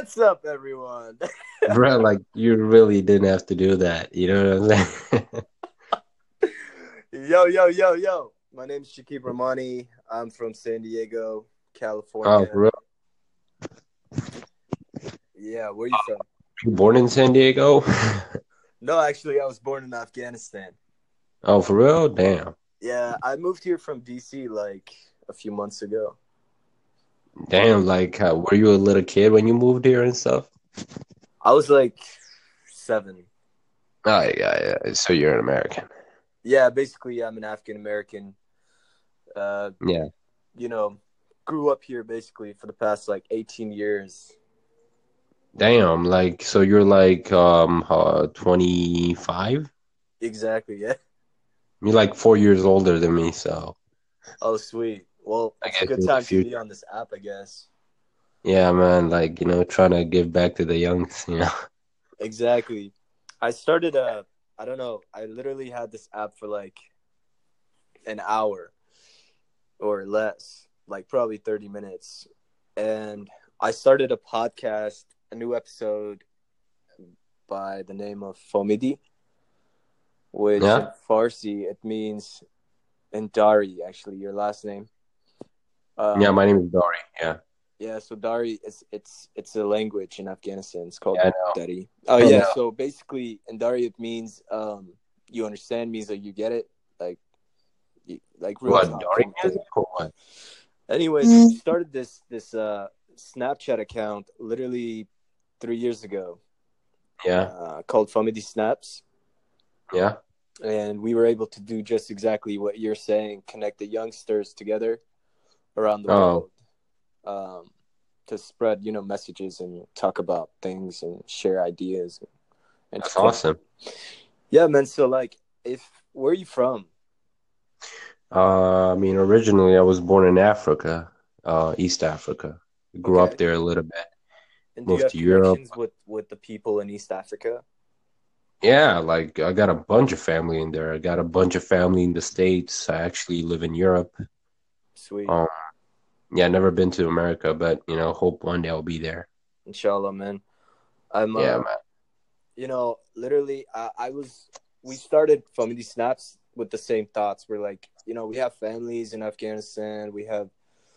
What's up, everyone? Bro, like you really didn't have to do that. You know what I'm saying? Yo, yo, yo, yo. My name's Shakib Ramani. I'm from San Diego, Oh, California. for real? Yeah, where are you from? You born in San Diego? No, actually, I was born in Afghanistan. Oh, for real? Damn. Yeah, I moved here from DC like a few months ago. Damn, like were you a little kid when you moved here and stuff? I was like 7. Oh, yeah. So you're an American. Yeah, basically, I'm an Afghan American. Uh, Yeah. you know, grew up here basically for the past like 18 years. Damn, like so you're like 25? Exactly, yeah. You're like 4 years older than me, so Oh, sweet. Well, I it's a guess good in the time to be future. on this app, I guess. Yeah, man, like, trying to give back to the youngs. Exactly. I started I don't know, I literally had this app for like an hour or less, like probably 30 minutes. And I started a podcast, a new episode by the name of Fomidi, which in Yeah? Farsi it means, and Dari actually your last name. Yeah, Um my name is Dory. Yeah. yeah, so Dari is it's a language in Afghanistan. It's called Yeah, I know. Dari. Oh I yeah, know. so basically in Dari it means you understand, means like you get it, like like real What, talk Dory kind of thing. music or what? Anyways, we started this Snapchat account literally 3 years ago, Yeah. called Family Snaps, Yeah. and we were able to do just exactly what you're saying: connect the youngsters together around the Oh, world, to spread messages and talk about things and share ideas and that's entertain. awesome. Yeah, man. So like, if where are you from? I mean, originally I was born in Africa, East Africa. Grew up Okay. there a little bit. And do you Moved have to Europe. connections with the people in East Africa? Yeah, like I got a bunch of family in there. I got a bunch of family in the States. I actually live in Europe. Sweet. Um, yeah, never been to America, but hope one day I'll be there. Inshallah, man. I'm Yeah, man. literally, we started Family Snaps with the same thoughts. We're like, we have families in Afghanistan. We have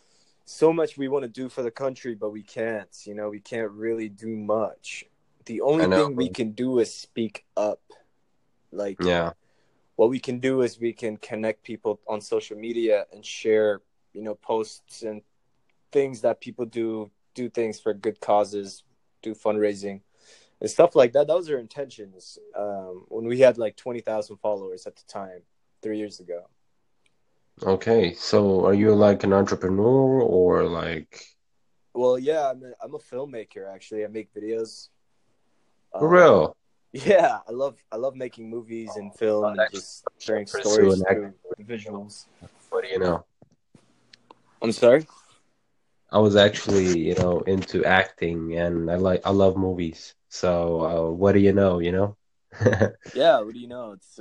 so much we want to do for the country, but we can't. We can't really do much. The only I know, thing we bro. can do is speak up. Like, Yeah, what we can do is we can connect people on social media and share, posts and things that people do things for good causes, do fundraising and stuff like that. Those are intentions. When we had like 20,000 followers at the time, 3 years ago. okay. So are you like an entrepreneur or like Well, yeah, I'm a filmmaker actually. I make videos. for Um, real? yeah, I love making movies and film I'd and actually just sharing pursue an stories acting. through the visuals. What do you know? I'm sorry. I was actually, into acting and I love movies. So, what do you know, you know? Yeah, what do you know? It's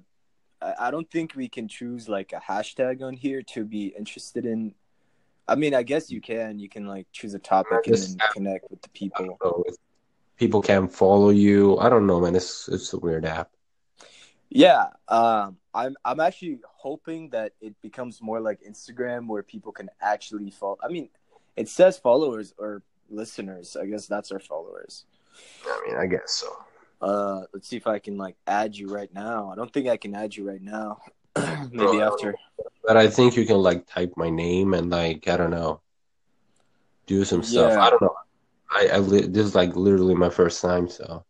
I don't think we can choose like a hashtag on here to be interested in. I mean, I guess you can. You can like choose a Man, topic and this then app, connect with the I people. don't know, people can follow you. I don't know, man. It's a weird app. Yeah, I'm actually hoping that it becomes more like Instagram where people can actually follow. I mean, it says followers or listeners. I guess that's our followers. I mean, I guess so. Let's see if I can like add you right now. I don't think I can add you right now. Bro, Maybe I don't after. know. But I think you can like type my name and like I don't know, do some stuff. I Yeah, don't know. This is like literally my first time, so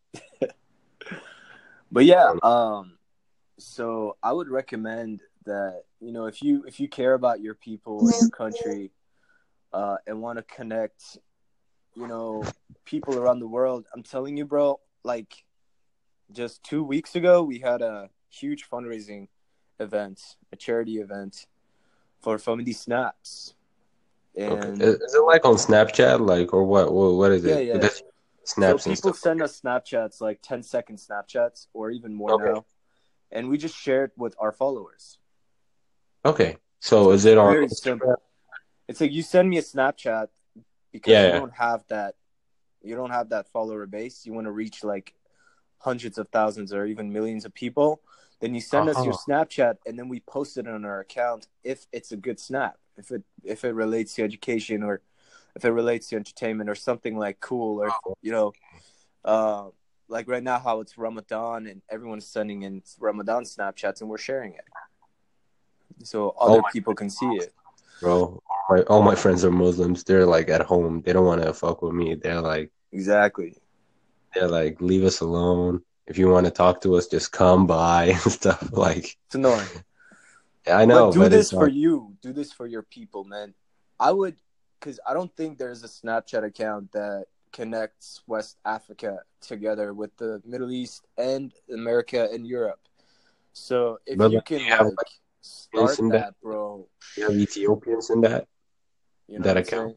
but I yeah. don't So I would recommend that if you care about your people and your country, and want to connect, you know, people around the world. I'm telling you, bro. Like just 2 weeks ago, we had a huge fundraising event, a charity event for Family Snaps, know. Okay, and is it like on Snapchat, like or what? What is yeah, it? yeah. Because So snaps and people stuff. send us Snapchats, like 10-second Snapchats, or even more Okay, now, and we just share it with our followers. okay. So So is it's it on very Instagram? simple. It's like you send me a Snapchat because you Yeah, don't have that you don't have that follower base, you want to reach like hundreds of thousands or even millions of people, then you send us your Uh-huh. Snapchat and then we post it on our account if it's a good snap, if it relates to education or if it relates to entertainment or something like cool or uh like right now how it's Ramadan and everyone's sending in Ramadan Snapchats and we're sharing it so All other my people can see it. bro, all my friends are Muslims. They're like at home. They don't want to fuck with me. Exactly. they're like, leave us alone. If you want to talk to us, just come by and stuff. Like, It's annoying. I But know, do but it's this for like, you. Do this for your people, man. I would, because I don't think there's a Snapchat account that connects West Africa together with the Middle East and America and Europe. So if but you like, do can you have like like Ethiopians start in that? that, bro, Do you have Ethiopians in that you know what that I'm account? saying?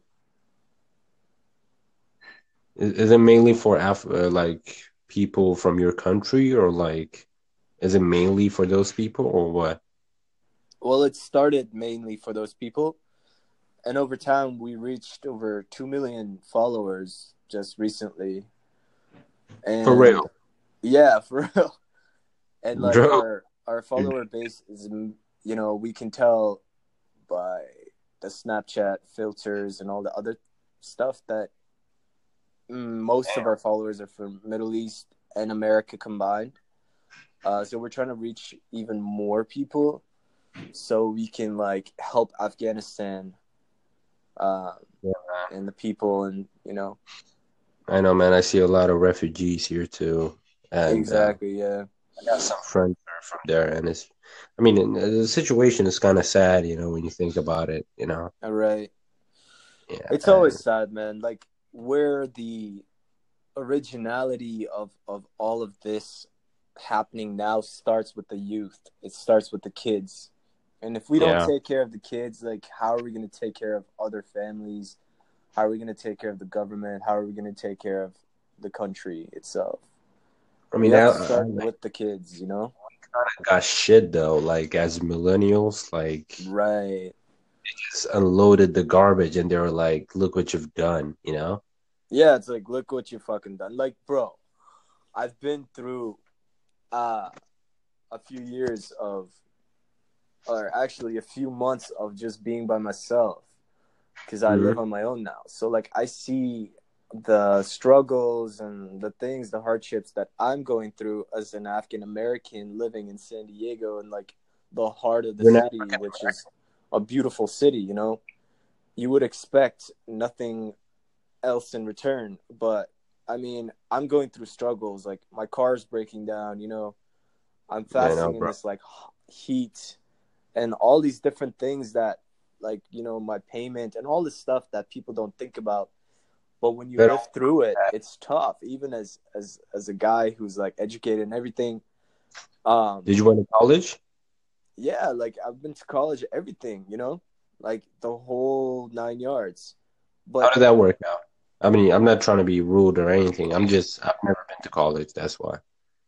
Is it mainly for like people from your country, or like is it mainly for those people, or what? Well, it started mainly for those people, and over time we reached over 2 million followers just recently, For and real, yeah, for real. And like bro. our follower base is, we can tell by the Snapchat filters and all the other stuff that most of our followers are from Middle East and America combined. So we're trying to reach even more people so we can like help Afghanistan uh, Yeah, and the people and I know, man. I see a lot of refugees here too, and exactly, yeah. I got some friends that are from there, and I mean, the situation is kind of sad, when you think about it. All right. Yeah, It's and always sad, man. Like where the originality of all of this happening now starts with the youth. It starts with the kids. And if we don't yeah. take care of the kids, like how are we going to take care of other families? How are we going to take care of the government? How are we going to take care of the country itself? I We mean, have to I start with the kids, you know? got shit though. Like as millennials, like Right. just unloaded the garbage, and they were like, "Look what you've done." Yeah, it's like look what you fucking done. Like, bro, I've been through uh a few years of or actually a few months of just being by myself because I live Hmm. on my own now. So like I see the struggles and the things, the hardships that I'm going through as an African American living in San Diego and like the heart of the You're not city, which is a beautiful city, you know. You would expect nothing else in return, but I mean, I'm going through struggles. Like my car's breaking down, you know. I'm I know, fasting in bro. this like heat and all these different things that like my payment and all this stuff that people don't think about, but when you They live don't- through it it's tough even as a guy who's like educated and everything. Did um you went to college? yeah, like I've been to college, everything, like the whole 9 yards, How but did that work out? I mean, I'm not trying to be rude or anything. I've never been to college. That's why.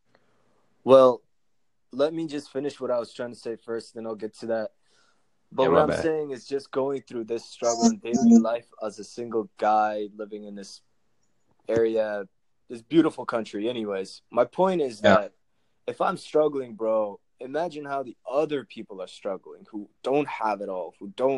well, let me just finish what I was trying to say first, then I'll get to that. But Yeah, what my I'm bad. saying is just going through this struggle in daily life as a single guy living in this area, this beautiful country. Anyways, my point is Yeah, that if I'm struggling, bro, imagine how the other people are struggling who don't have it all,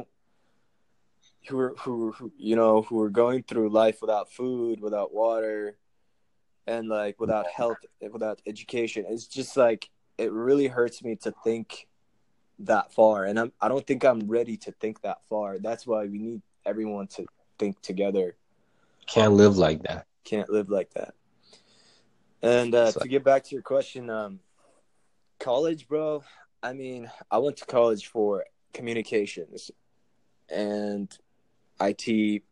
who are going through life without food, without water, and like without health, without education. It's just like it really hurts me to think that far, and I don't think I'm ready to think that far. That's why we need everyone to think together. can't live like that. Can't live like that. And It's to like, get back to your question, college, bro. I mean, I went to college for communications and IT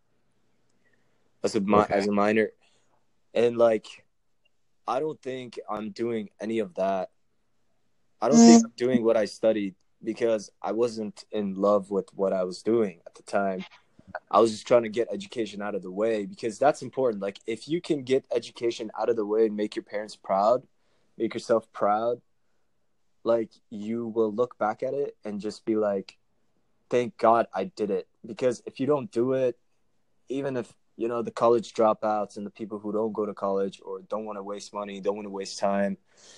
okay. as a minor, and like I don't think I'm doing any of that. I don't think I'm doing what I studied because I wasn't in love with what I was doing at the time. I was just trying to get education out of the way because that's important. Like if you can get education out of the way and make your parents proud, make yourself proud, like you will look back at it and just be like, thank God I did it. Because if you don't do it, even if you know, the college dropouts and the people who don't go to college or don't want to waste money, don't want to waste time,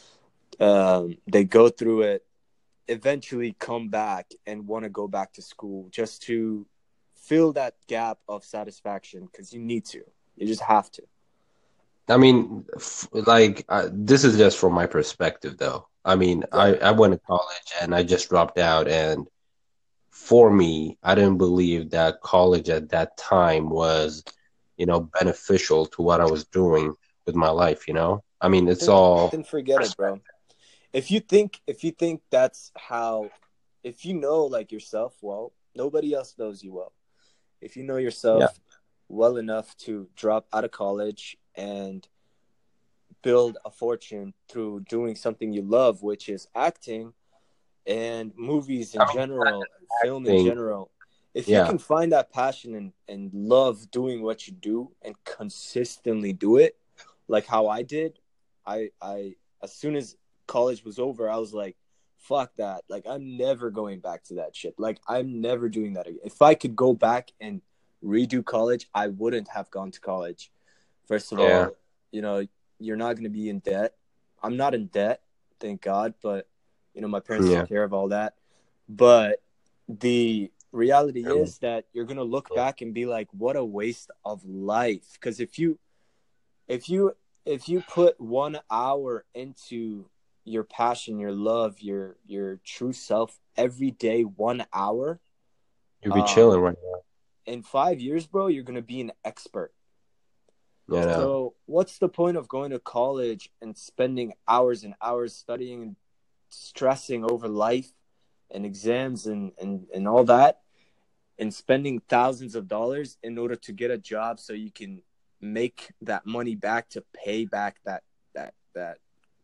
they go through it, eventually come back and want to go back to school just to fill that gap of satisfaction because you need to. You just have to. I mean, like this is just from my perspective, though. I mean, Right. I went to college and I just dropped out, and for me, I didn't believe that college at that time was, beneficial to what I was doing with my life, you know? I mean, it's Then all then forget it, bro. perspective. If you think that's how, if you know like yourself well, nobody else knows you well. If you know Yeah. yourself well enough to drop out of college and build a fortune through doing something you love, which is acting and movies in I mean, general, film in acting, general. If you yeah. can find that passion and love doing what you do and consistently do it, like how I did, I as soon as college was over, I was like, fuck that. Like I'm never going back to that shit. Like I'm never doing that again. If I could go back and redo college, I wouldn't have gone to college. First of Yeah. all, you know, you're not going to be in debt. I'm not in debt, thank God, but my parents took Yeah. care of all that. But the reality Um, is that you're going to look yeah. back and be like, what a waste of life. Because if you put 1 hour into your passion, your love, your true self every day, 1 hour, You'll be chilling um, right in 5 years, bro, you're going to be an expert. now, you know? So what's the point of going to college and spending hours and hours studying and stressing over life and exams and all that, and spending thousands of dollars in order to get a job so you can make that money back to pay back that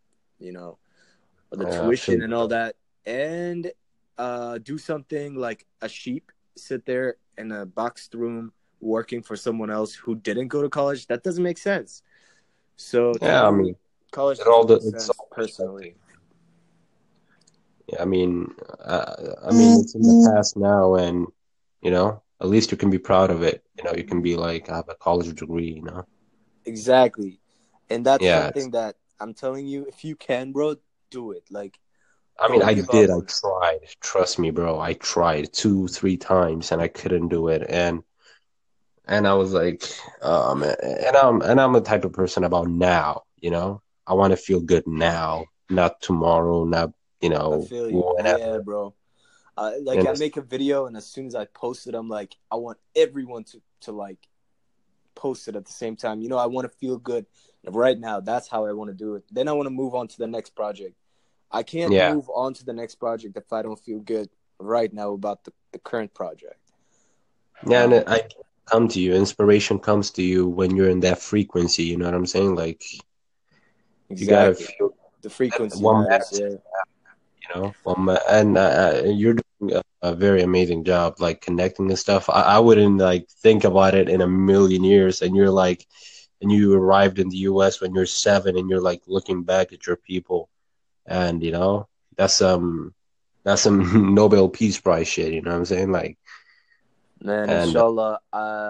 the I feel tuition you, and all bro. that, and do something like a sheep, sit there in a boxed room working for someone else who didn't go to college. That doesn't make sense. So to Yeah, I me, mean, college doesn't make it's sense all perspective. personally. Yeah, I mean, it's in the past now, and at least you can be proud of it. You can be like, I have a college degree. Exactly. And that's Yeah. something that I'm telling you, if you can, bro, do it. Like, I mean, don't I give up did. I on it. tried. Trust me, bro. I tried 2, 3 times, and I couldn't do it. And I was like, and I'm the type of person about now. I want to feel good now, not tomorrow, not I feel you. Yeah, whenever. bro. Like And I it's, make a video, and as soon as I post it, I'm like, I want everyone to like post it at the same time. I want to feel good right now. That's how I want to do it. Then I want to move on to the next project. I can't yeah, move on to the next project if I don't feel good right now about the current project. yeah, and Um, I come to you. Inspiration comes to you when you're in that frequency. You know what I'm saying? Like you gotta exactly. feel The that frequency one matters. magic. Yeah. And you're doing a very amazing job, like connecting and stuff. I wouldn't like think about it in a million years. And you arrived in the U.S. when you're 7, and you're like looking back at your people, and that's some Nobel Peace Prize shit. You know what I'm saying? Like, Man, and inshallah.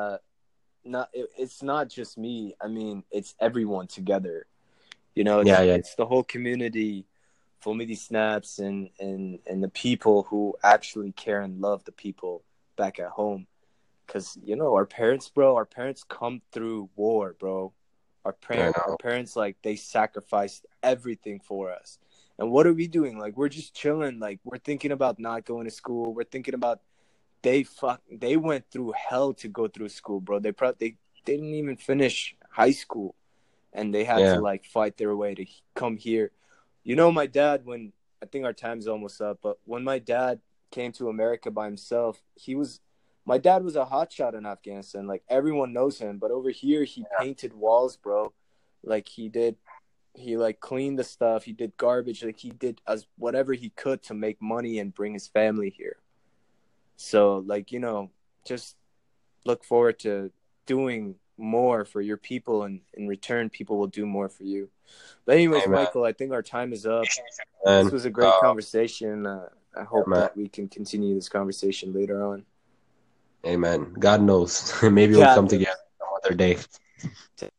It's not just me. I mean, it's everyone together. yeah, yeah, It's the whole community, Fomidi Snaps, and the people who actually care and love the people back at home. Because our parents, bro, our parents come through war, bro. I Our know. parents, like, they sacrificed everything for us. And what are we doing? Like, we're just chilling. Like, we're thinking about not going to school. We're thinking about they went through hell to go through school, bro. They didn't even finish high school, and they had to Yeah, like fight their way to come here. My dad, when I think our time's almost up, but when my dad came to America by himself, my dad was a hotshot in Afghanistan. Like everyone knows him, but over here he painted walls, bro. Like he like cleaned the stuff, he did garbage, like he did as whatever he could to make money and bring his family here. So like, just look forward to doing more for your people, and in return people will do more for you. But anyways, amen, Michael, I think our time is up. This man. was a great conversation. I Yeah, hope man. that we can continue this conversation later on. Amen. God knows. Maybe we'll God come knows. together. other day.